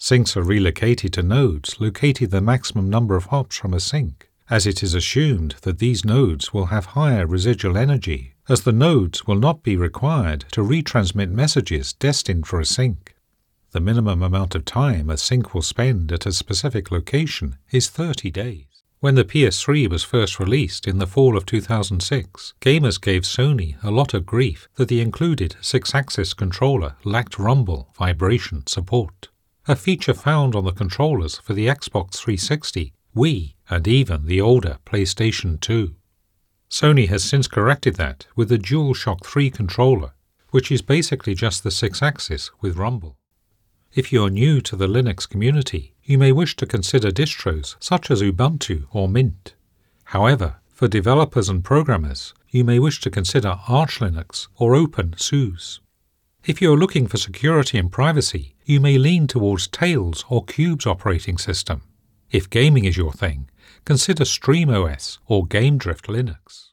Sinks are relocated to nodes locating the maximum number of hops from a sink, as it is assumed that these nodes will have higher residual energy, as the nodes will not be required to retransmit messages destined for a sink. The minimum amount of time a sink will spend at a specific location is 30 days. When the PS3 was first released in the fall of 2006, gamers gave Sony a lot of grief that the included 6-axis controller lacked rumble vibration support, a feature found on the controllers for the Xbox 360, Wii, and even the older PlayStation 2. Sony has since corrected that with the DualShock 3 controller, which is basically just the 6-axis with rumble. If you are new to the Linux community, you may wish to consider distros such as Ubuntu or Mint. However, for developers and programmers, you may wish to consider Arch Linux or OpenSUSE. If you are looking for security and privacy, you may lean towards Tails or Qube's operating system. If gaming is your thing, consider StreamOS or GameDrift Linux.